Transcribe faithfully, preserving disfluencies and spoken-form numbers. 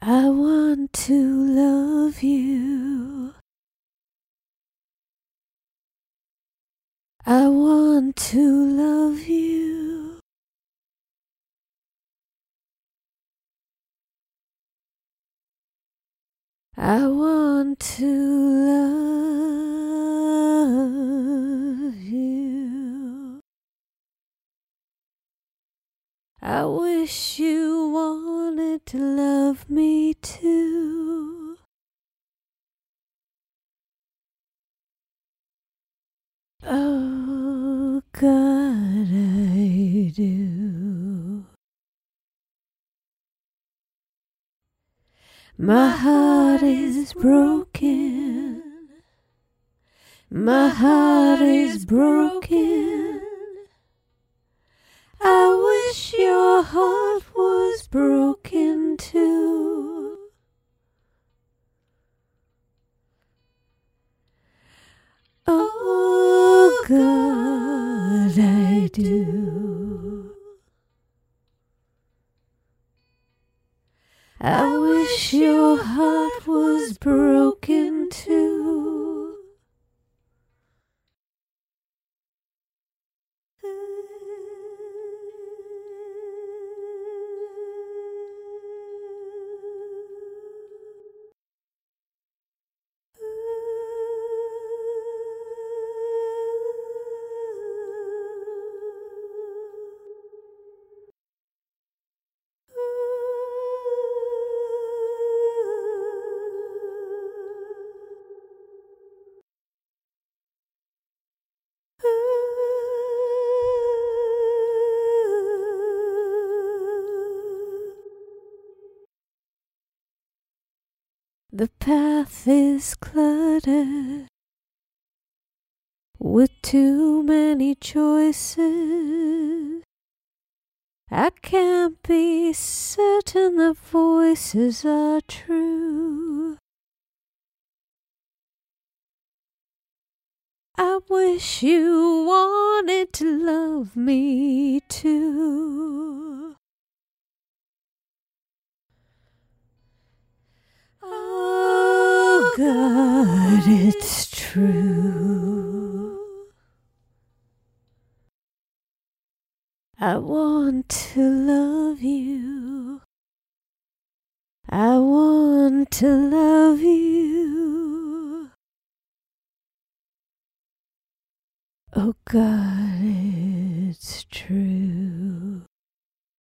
I want to love you. I want to love you. I want to love you. I wish you wanted to love me too. Oh God, I do. My heart is broken. My heart is broken. I wish your heart was broken too. Oh God, I do. I wish your heart was broken too. The path is cluttered with too many choices. I can't be certain the voices are true. I wish you wanted to love me too. Oh God, it's true. I want to love you. I want to love you. Oh God, it's true.